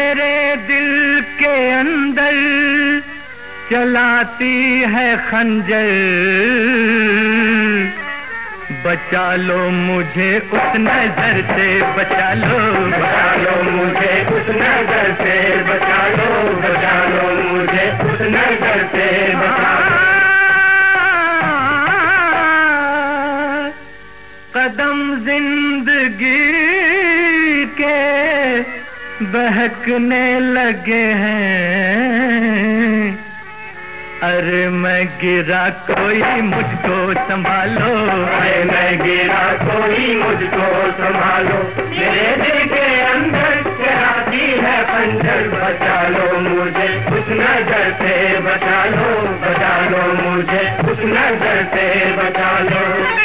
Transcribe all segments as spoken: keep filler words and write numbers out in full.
मेरे दिल के अंदर चलाती है खंजर, बचा लो मुझे उस नजर से, बचा लो बचा लो मुझे उस नजर से, बचा लो बचा लो मुझे उस नजर से, बचा लो। कदम जिंदगी के बहकने लगे हैं, अरे मैं गिरा कोई मुझको संभालो, अरे मैं गिरा कोई मुझको संभालो, मेरे दिल के अंदर चलाती है खंजर, बचा लो मुझे उस नजर से, बचा लो बचा लो मुझे उस नजर से, बचा लो।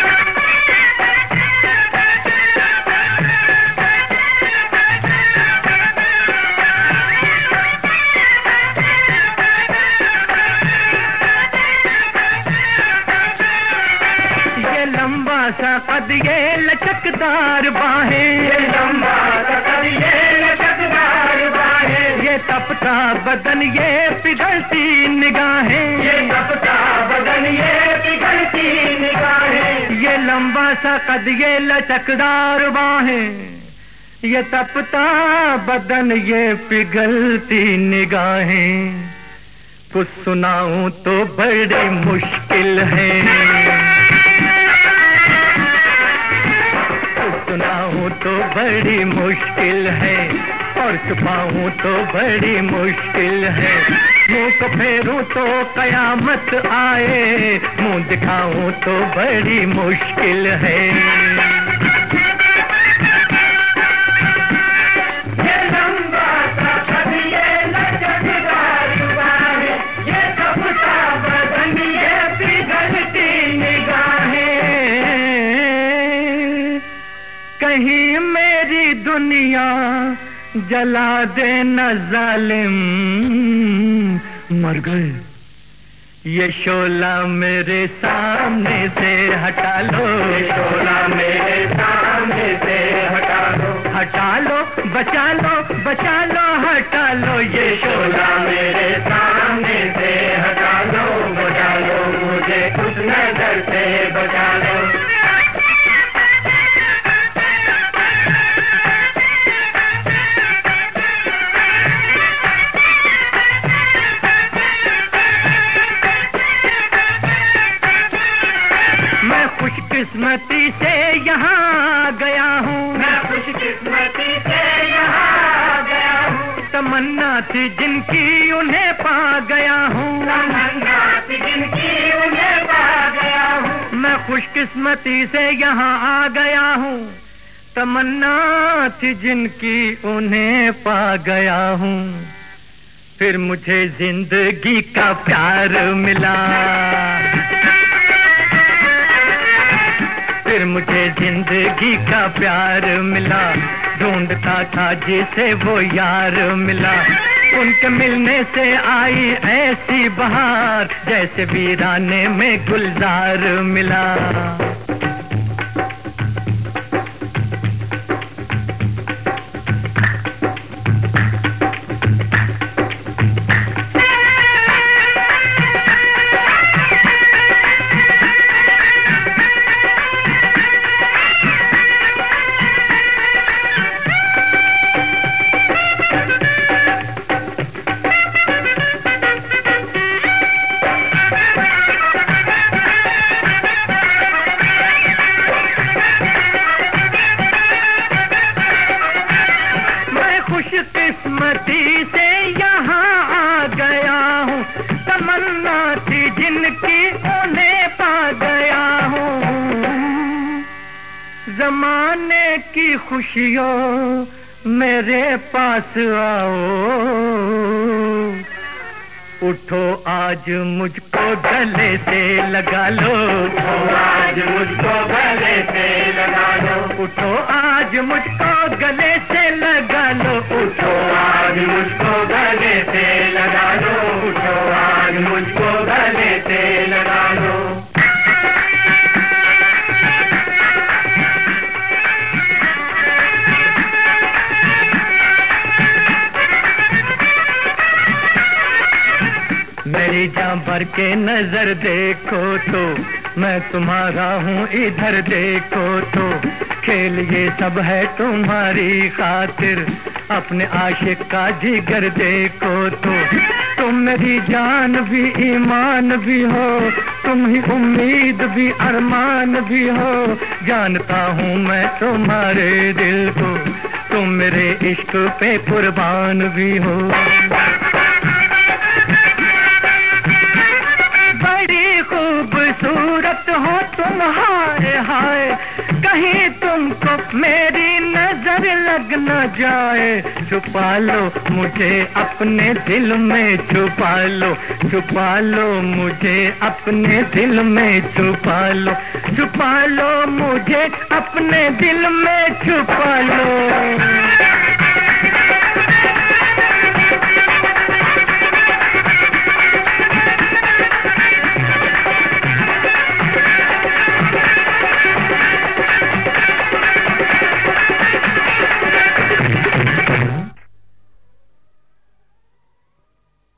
सा कद ये लचकदार बाहें, ये लंबा सा कद ये लचकदार बाहें, ये तपता बदन ये पिघलती निगाहें, ये तपता बदन ये पिघलती निगाहें, ये लंबा सा कद ये लचकदार बाहें, ये तपता बदन ये पिघलती निगाहें। कुछ सुनाऊं तो बड़ी मुश्किल है, सुनाऊं तो बड़ी मुश्किल है, और छुपाऊं तो बड़ी मुश्किल है। मुंह को फेरूं तो कयामत आए, मुंह दिखाऊं तो बड़ी मुश्किल है। ये लंबा सा कद ये लचकदार बाहें, ये तपता बदन ये पिघलती निगाहें, कहीं मेरी दुनिया जला दे न जालिम, मर गए ये शोला मेरे सामने से हटा लो, ये शोला मेरे सामने से हटा लो, हटा लो बचा लो बचा लो हटा लो, ये शोला मेरे सामने से हटा लो, बचा लो मुझे उस नजर से, बचा लो। खुशकिस्मती से यहाँ गया हूँ, मैं खुशकिस्मती से यहाँ गया हूँ, तमन्ना थी जिनकी उन्हें पा गया हूँ, तमन्ना थी जिनकी उन्हें पा गया हूँ, मैं खुशकिस्मती से यहाँ आ गया हूँ, तमन्ना थी जिनकी उन्हें पा गया हूँ। फिर मुझे जिंदगी का प्यार मिला, फिर मुझे जिंदगी का प्यार मिला, ढूंढता था जिसे वो यार मिला, उनके मिलने से आई ऐसी बहार, जैसे वीराने में गुलजार मिला। किस्मती से यहाँ आ गया हूँ, तमन्ना थी जिनकी उन्हें पा गया हूँ। जमाने की खुशियों मेरे पास आओ, उठो आज मुझको गले से लगा लो, उठो आज मुझको गले से लगा लो, उठो आज मुझको गले से लगा लो, उठो आज मुझको गले से लगा लो, उठो आज मुझको गले से लगा लो। मेरी जान भर के नजर देखो तो मैं तुम्हारा हूँ, इधर देखो तो खेल ये सब है तुम्हारी खातिर, अपने आशिक का जिगर देखो तो तुम मेरी जान भी ईमान भी हो, तुम ही उम्मीद भी अरमान भी हो, जानता हूँ मैं तुम्हारे दिल को, तुम मेरे इश्क पे कुर्बान भी हो। बड़ी खूबसूरत हो तुम, हाय हाय कहीं तुमको मेरी नजर लग न जाए, छुपा लो मुझे अपने दिल में, छुपा लो छुपा लो मुझे अपने दिल में, छुपा लो छुपा लो मुझे अपने दिल में, छुपा लो।